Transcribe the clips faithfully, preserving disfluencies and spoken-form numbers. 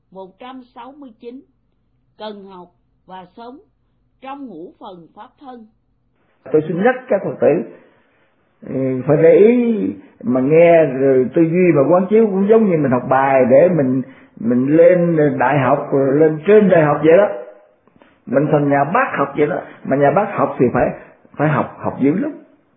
một trăm sáu mươi chín. Cần học và sống trong ngũ phần pháp thân. Tôi xin nhắc các Phật tử phải để ý mà nghe rồi tư duy và quán chiếu, cũng giống như mình học bài để mình mình lên đại học rồi lên trên đại học vậy đó, mình thành nhà bác học vậy đó. Mà nhà bác học thì phải phải học học dữ lắm.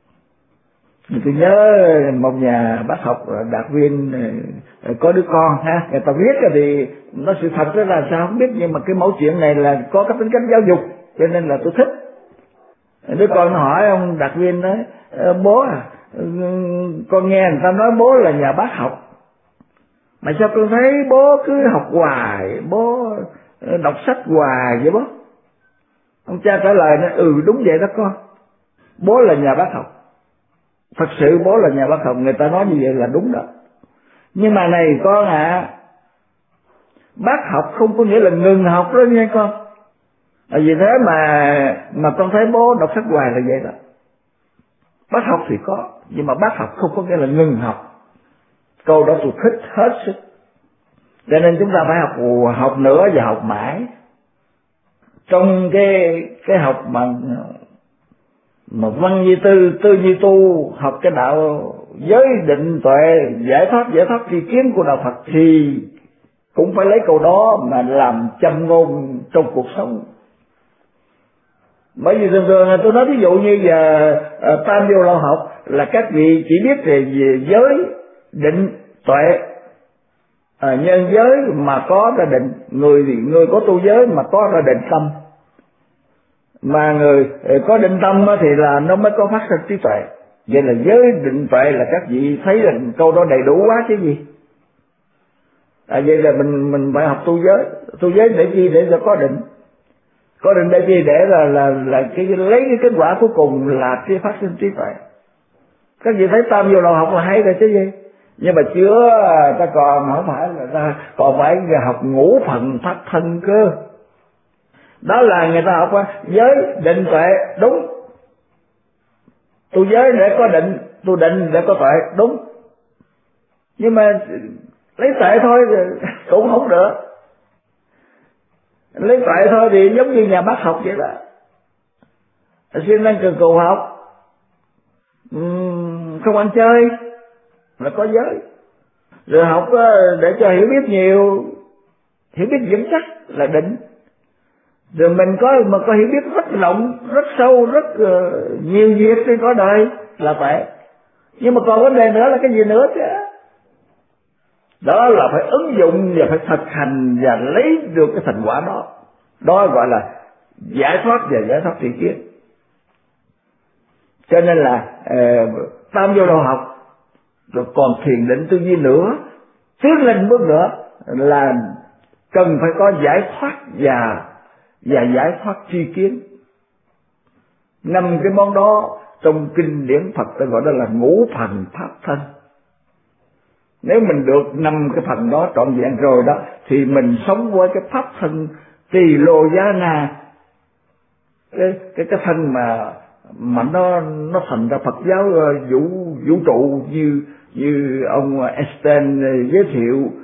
Tôi nhớ một nhà bác học đạt viên có đứa con ha, người ta viết thì nó sự thật đó là sao không biết, nhưng mà cái mẫu chuyện này là có cái tính cách giáo dục cho nên là tôi thích. Đứa con nó hỏi ông đạt viên nói: bố à, con nghe người ta nói bố là nhà bác học, mà sao con thấy bố cứ học hoài, bố đọc sách hoài vậy bố? Ông cha trả lời nói: ừ đúng vậy đó con, bố là nhà bác học, thật sự bố là nhà bác học, người ta nói như vậy là đúng đó. Nhưng mà này con ạ, à, bác học không có nghĩa là ngừng học đó nha con. À, vì thế mà mà con thấy bố đọc sách hoài là vậy đó. Bác học thì có, nhưng mà bác học không có nghĩa là ngừng học. Câu đó tôi thích hết sức. Cho nên chúng ta phải học học nữa và học mãi. Trong cái cái học mà mà văn như tư, tư như tu, học cái đạo giới định tuệ, giải thoát giải thoát tri kiến của đạo Phật thì cũng phải lấy câu đó mà làm châm ngôn trong cuộc sống. Bởi vì thường thường tôi nói ví dụ như giờ uh, tam vô lậu học là các vị chỉ biết về, về giới định tuệ, à, nhân giới mà có ra định, người thì người có tu giới mà có ra định tâm, mà người có định tâm thì là nó mới có phát sinh trí tuệ. Vậy là giới định tuệ là các vị thấy là câu đó đầy đủ quá chứ gì. À, vậy là mình mình phải học tu giới. Tu giới để chi? Để cho có định. Có định để chi? Để là là là cái lấy cái kết quả cuối cùng là cái phát sinh trí tuệ. Các vị thấy tam vô lậu học là hay rồi chứ gì. Nhưng mà chưa, ta còn không phải là ta còn phải học ngũ phần pháp thân cơ. Đó là người ta học giới định tuệ đúng. Tu giới để có định, tu định để có tuệ đúng. Nhưng mà lấy tuệ thôi cũng không được. Lấy tuệ thôi thì giống như nhà bác học vậy đó. Xin lên cần cù học, uhm, không ăn chơi là có giới. Rồi học để cho hiểu biết nhiều, hiểu biết vững chắc là định. Rồi mình có mà có hiểu biết rất rộng, rất sâu, rất uh, nhiều việc trên cõi đời là tuệ. Nhưng mà còn vấn đề nữa là cái gì nữa chứ? Đó là phải ứng dụng và phải thực hành và lấy được cái thành quả đó. Đó gọi là giải thoát và giải thoát tri kiến. Cho nên là uh, tam vô lậu học rồi còn thiền định tư duy nữa, tiến lên bước nữa là cần phải có giải thoát và và giải thoát tri kiến. Năm cái món đó trong kinh điển Phật ta gọi đó là ngũ phần pháp thân. Nếu mình được năm cái phần đó trọn vẹn rồi đó thì mình sống với cái pháp thân tỳ lô giá na, cái cái cái thân mà mà nó nó thành ra Phật giáo vũ vũ trụ như như ông Einstein giới thiệu